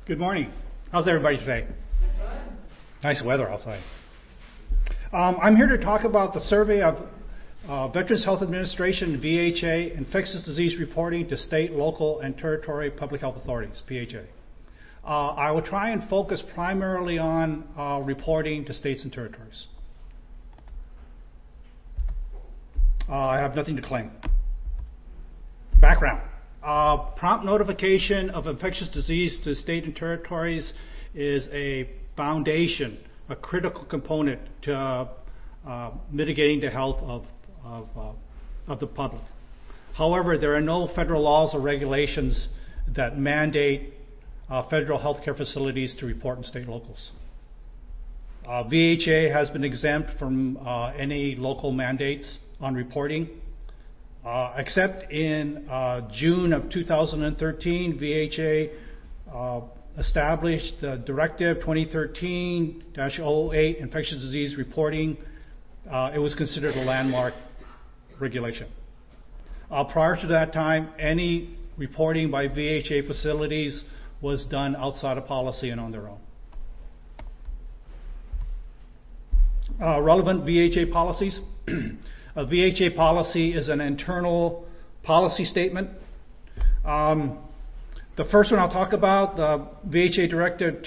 Good morning. How's everybody today? Nice weather outside. I'm here to talk about the survey of Veterans Health Administration, VHA, infectious disease reporting to state, local, and territory public health authorities, VHA. I will try and focus primarily on reporting to states and territories. I have nothing to claim. Background. Prompt notification of infectious disease to state and territories is a foundation, a critical component to mitigating the health of the public. However, there are no federal laws or regulations that mandate federal healthcare facilities to report in state and locals. VHA has been exempt from any local mandates on reporting. Except in June of 2013, VHA established the Directive 2013-08 infectious disease reporting. It was considered a landmark regulation. Prior to that time, any reporting by VHA facilities was done outside of policy and on their own. Relevant VHA policies. A VHA policy is an internal policy statement. The first one I'll talk about, the VHA Directive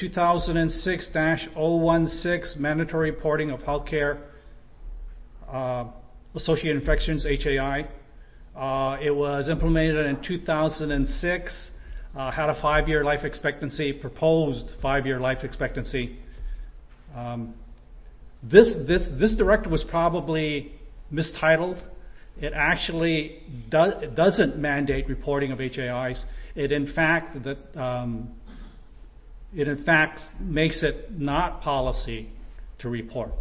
2006-016, mandatory reporting of healthcare associated infections, HAI. It was implemented in 2006, had a 5-year life expectancy, proposed 5-year life expectancy. This directive was probably mistitled. It actually doesn't mandate reporting of HAIs. It in fact makes it not policy to report.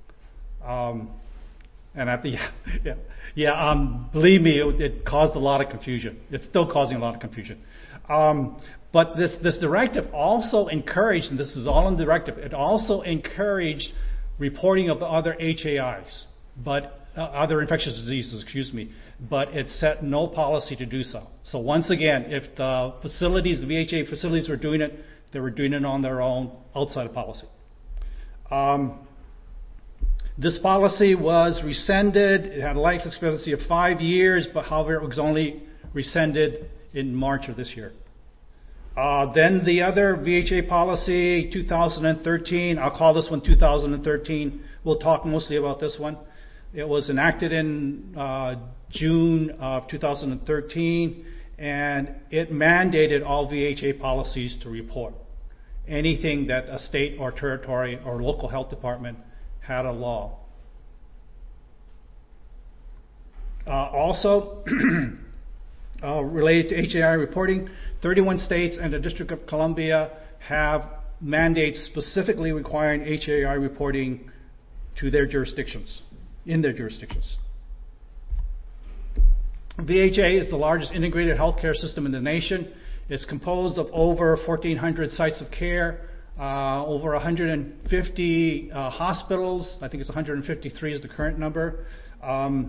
Believe me, it caused a lot of confusion. It's still causing a lot of confusion. But this directive also encouraged, and this is all in the directive, it also encouraged reporting of the other HAIs, but other infectious diseases, but it set no policy to do so. So once again, if the VHA facilities were doing it, they were doing it on their own, outside of policy. This policy was rescinded. It had a life expectancy of 5 years, but however, it was only rescinded in March of this year. Then the other VHA policy, 2013, I'll call this one 2013. We'll talk mostly about this one. It was enacted in June of 2013, and it mandated all VHA policies to report anything that a state or territory or local health department had a law. Also, related to HAI reporting, 31 states and the District of Columbia have mandates specifically requiring HAI reporting to their jurisdictions. In their jurisdictions. VHA is the largest integrated healthcare system in the nation. It's composed of over 1,400 sites of care, over 150 hospitals. I think it's 153 is the current number, and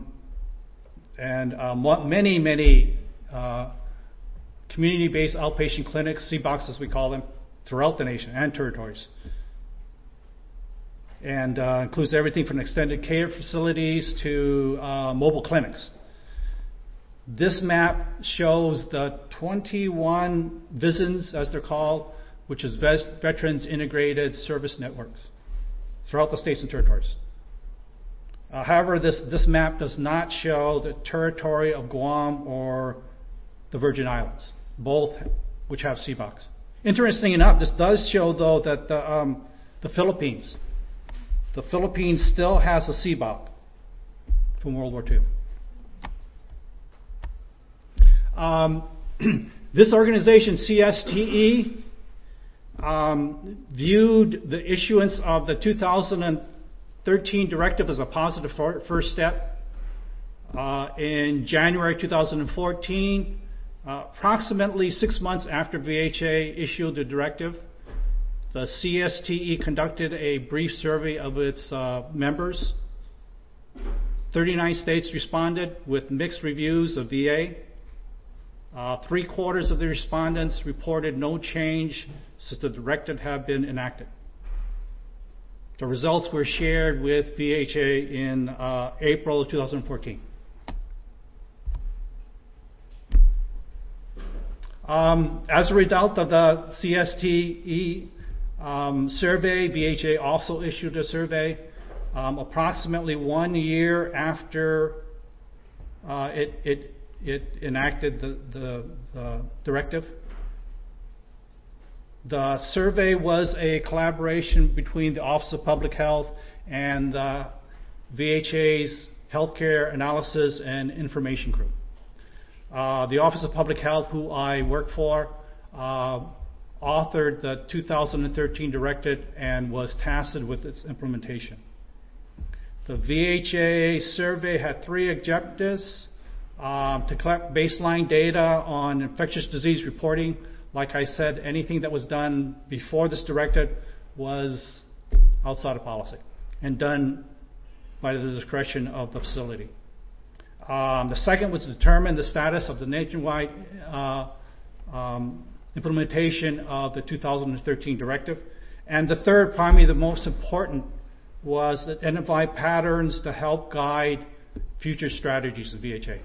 many community-based outpatient clinics, CBOCs as we call them, throughout the nation and territories. And includes everything from extended care facilities to mobile clinics. This map shows the 21 VISNs, as they're called, which is Veterans Integrated Service Networks, throughout the states and territories. However, this map does not show the territory of Guam or the Virgin Islands, both which have CBOCs. Interesting enough, this does show, though, that the Philippines still has a CBOC from World War II. This organization, CSTE, viewed the issuance of the 2013 directive as a positive first step. In January 2014, approximately 6 months after VHA issued the directive, the CSTE conducted a brief survey of its members. 39 states responded with mixed reviews of VA. 3/4 of the respondents reported no change since the directive had been enacted. The results were shared with VHA in April of 2014. As a result of the CSTE survey, VHA also issued a survey approximately 1 year after it enacted the directive. The survey was a collaboration between the Office of Public Health and the VHA's Healthcare Analysis and Information Group. The Office of Public Health, who I work for, authored the 2013 directive and was tasked with its implementation. The VHA survey had 3 objectives: to collect baseline data on infectious disease reporting. Like I said, anything that was done before this directive was outside of policy and done by the discretion of the facility. The second was to determine the status of the nationwide implementation of the 2013 directive. And the third, probably the most important, was to identify patterns to help guide future strategies of VHA.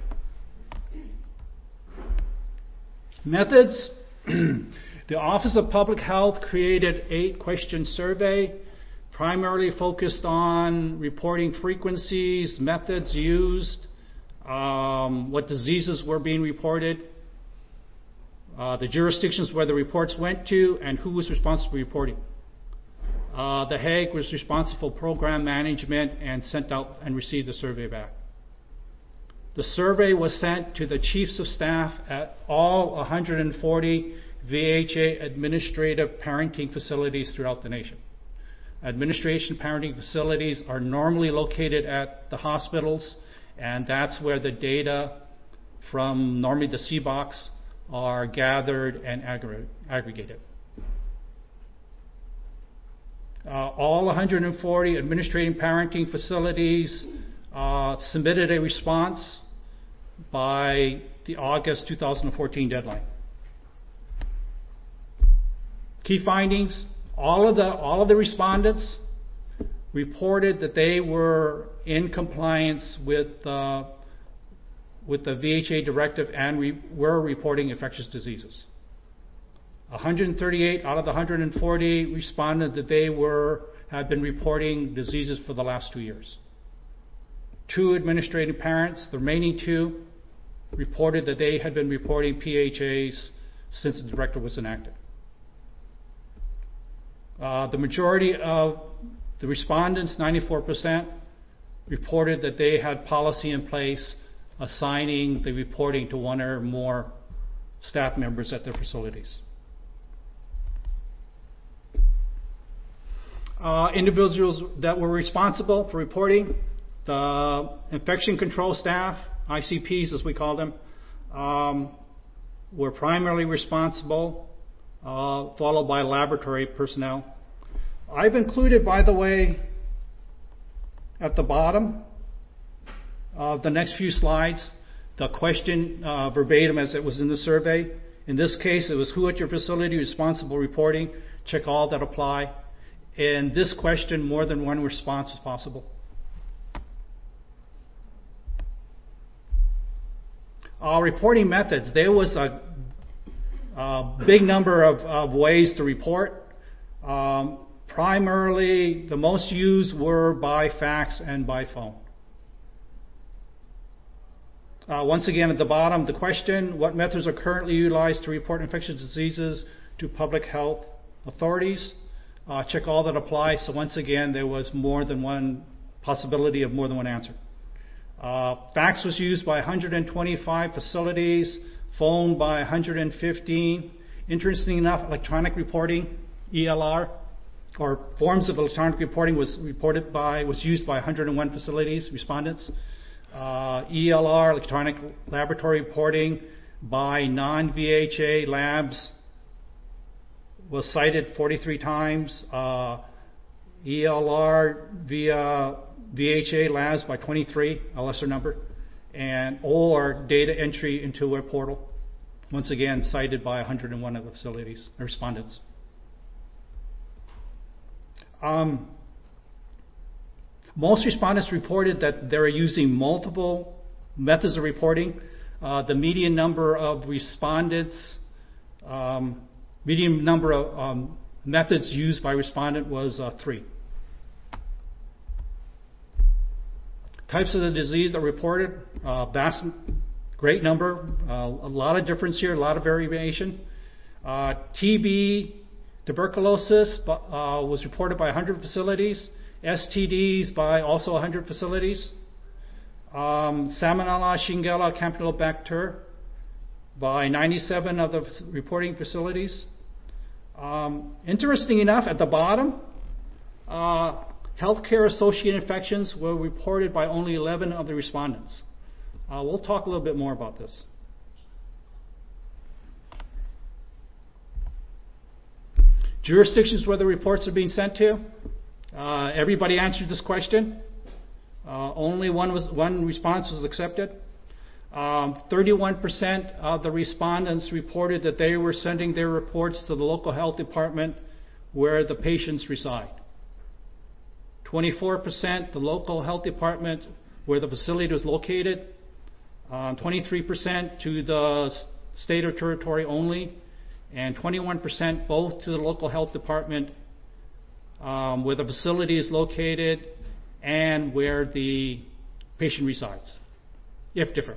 Methods. The Office of Public Health created 8-question survey, primarily focused on reporting frequencies, methods used, what diseases were being reported, the jurisdictions where the reports went to, and who was responsible for reporting. The Hague was responsible for program management and sent out and received the survey back. The survey was sent to the chiefs of staff at all 140 VHA administrative parenting facilities throughout the nation. Administration parenting facilities are normally located at the hospitals, and that's where the data from normally the CBOCs are gathered and aggregated. All 140 administrative parenting facilities submitted a response by the August 2014 deadline. Key findings: all of the respondents reported that they were in compliance with the VHA directive and were reporting infectious diseases. 138 out of the 140 responded that they had been reporting diseases for the last 2 years. 2 administrative parents, the remaining 2, reported that they had been reporting PHAs since the directive was enacted. The majority of the respondents, 94%, reported that they had policy in place assigning the reporting to 1 or more staff members at their facilities. Individuals that were responsible for reporting: the infection control staff, ICPs as we call them, were primarily responsible, followed by laboratory personnel. I've included, by the way, at the bottom of the next few slides, the question verbatim as it was in the survey. In this case, it was who at your facility responsible reporting. Check all that apply. In this question, more than one response is possible. Reporting methods. There was a big number of ways to report. Primarily, the most used were by fax and by phone. Once again, at the bottom, the question: what methods are currently utilized to report infectious diseases to public health authorities? Check all that apply. So once again, there was more than one possibility of more than one answer. Fax was used by 125 facilities, phone by 115. Interesting enough, electronic reporting, ELR, or forms of electronic reporting was used by 101 facilities, respondents. ELR, electronic laboratory reporting, by non-VHA labs was cited 43 times. ELR via VHA labs by 23, a lesser number, or data entry into a portal, once again cited by 101 of the facilities, respondents. Most respondents reported that they're using multiple methods of reporting. The median number of respondents, median number of methods used by respondent was 3. Types of the disease that were reported, great number, a lot of difference here, a lot of variation. TB, tuberculosis was reported by 100 facilities. STDs by also 100 facilities. Salmonella, Shigella, Campylobacter by 97 of the reporting facilities. Interesting enough, at the bottom, healthcare associated infections were reported by only 11 of the respondents. We'll talk a little bit more about this. Jurisdictions where the reports are being sent to. Everybody answered this question. Only one response was accepted. 31% of the respondents reported that they were sending their reports to the local health department where the patients reside. 24% the local health department where the facility was located. 23% to the state or territory only, and 21% both to the local health department where the facility is located and where the patient resides, if different.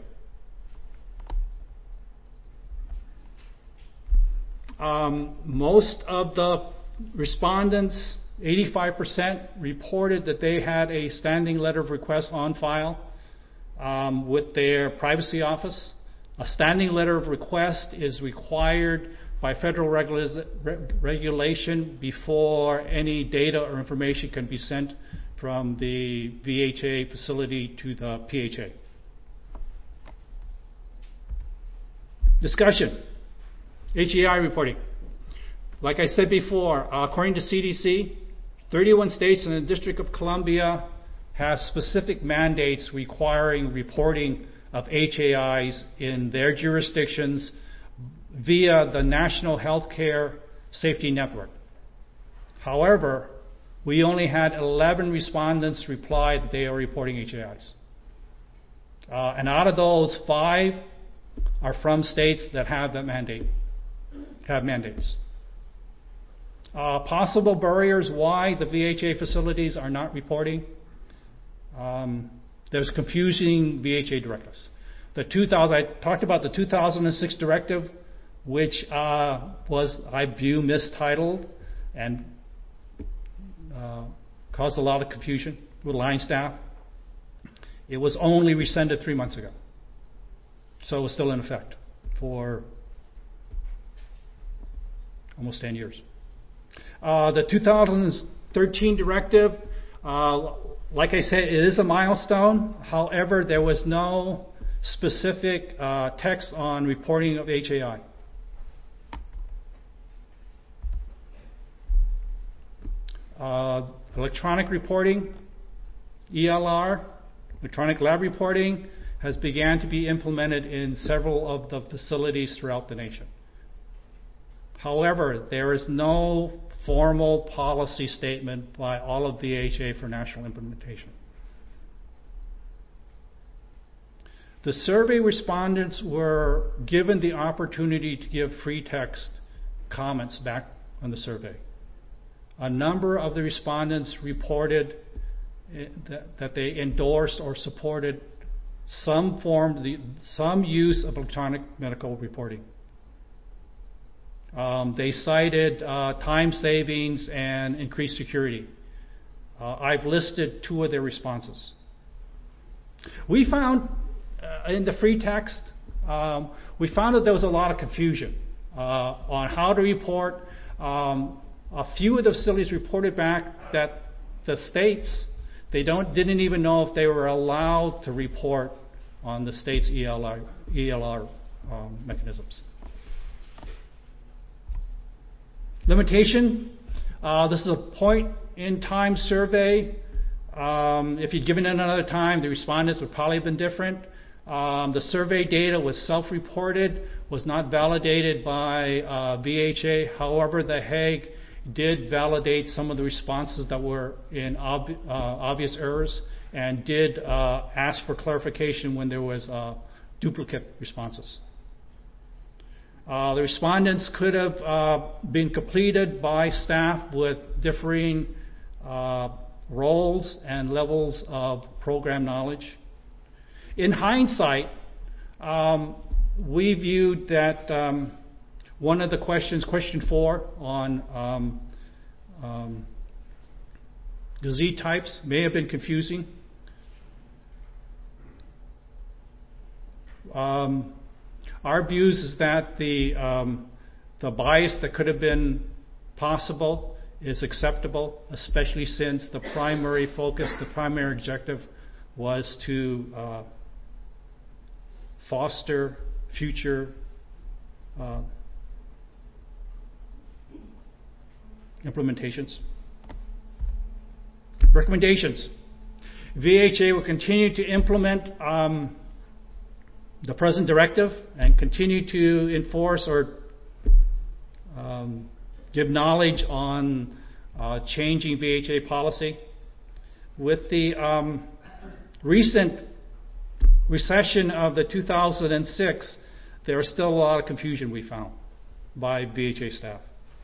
Most of the respondents, 85%, reported that they had a standing letter of request on file with their privacy office. A standing letter of request is required by federal regulation before any data or information can be sent from the VHA facility to the PHA. Discussion. HAI reporting. Like I said before, according to CDC, 31 states and the District of Columbia have specific mandates requiring reporting of HAIs in their jurisdictions via the National Healthcare Safety Network. However, we only had 11 respondents reply that they are reporting HAIs. And out of those, 5 are from states that have that mandate, have mandates. Possible barriers why the VHA facilities are not reporting. There's confusing VHA directives. I talked about the 2006 directive, which was, I view, mistitled and caused a lot of confusion with line staff. It was only rescinded 3 months ago. So it was still in effect for almost 10 years. The 2013 directive, like I said, it is a milestone. However, there was no specific text on reporting of HAI. Electronic reporting, ELR, electronic lab reporting, has began to be implemented in several of the facilities throughout the nation. However, there is no formal policy statement by all of VHA for national implementation. The survey respondents were given the opportunity to give free text comments back on the survey. A number of the respondents reported that they endorsed or supported some use of electronic medical reporting. They cited time savings and increased security. I've listed 2 of their responses. We found in the free text, we found that there was a lot of confusion on how to report. A few of the facilities reported back that the states, they didn't even know if they were allowed to report on the state's ELR mechanisms. Limitation. This is a point-in-time survey. If you'd given it another time, the respondents would probably have been different. The survey data was self-reported, was not validated by VHA. However, The Hague did validate some of the responses that were in obvious errors and did ask for clarification when there was duplicate responses. The respondents could have been completed by staff with differing roles and levels of program knowledge. In hindsight, we viewed that one of the questions, question 4 on disease types, may have been confusing. Our views is that the bias that could have been possible is acceptable, especially since the primary focus, the primary objective was to foster future implementations. Recommendations. VHA will continue to implement the present directive and continue to enforce or give knowledge on changing VHA policy. With the recent recession of the 2006, there is still a lot of confusion we found by VHA staff.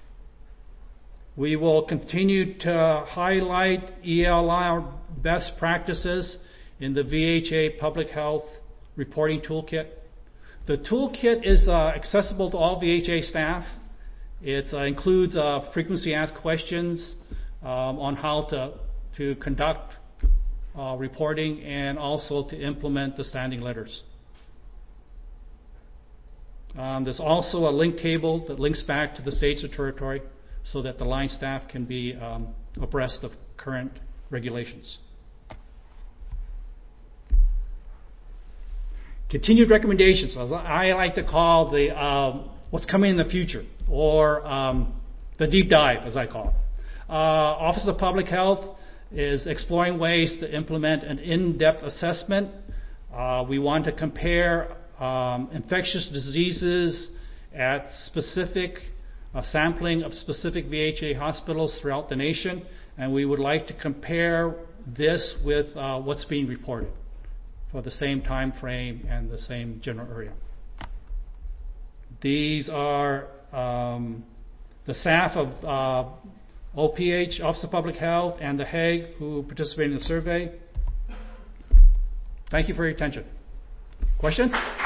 We will continue to highlight ELR best practices in the VHA Public Health Reporting Toolkit. The toolkit is accessible to all VHA staff. It includes frequency asked questions on how to conduct reporting and also to implement the standing letters. There's also a link table that links back to the states or territory so that the line staff can be abreast of current regulations. Continued recommendations, as I like to call the what's coming in the future, or the deep dive, as I call it. Office of Public Health is exploring ways to implement an in-depth assessment. We want to compare infectious diseases at specific sampling of specific VHA hospitals throughout the nation, and we would like to compare this with what's being reported for the same time frame and the same general area. These are the staff of OPH, Office of Public Health, and The Hague who participated in the survey. Thank you for your attention. Questions?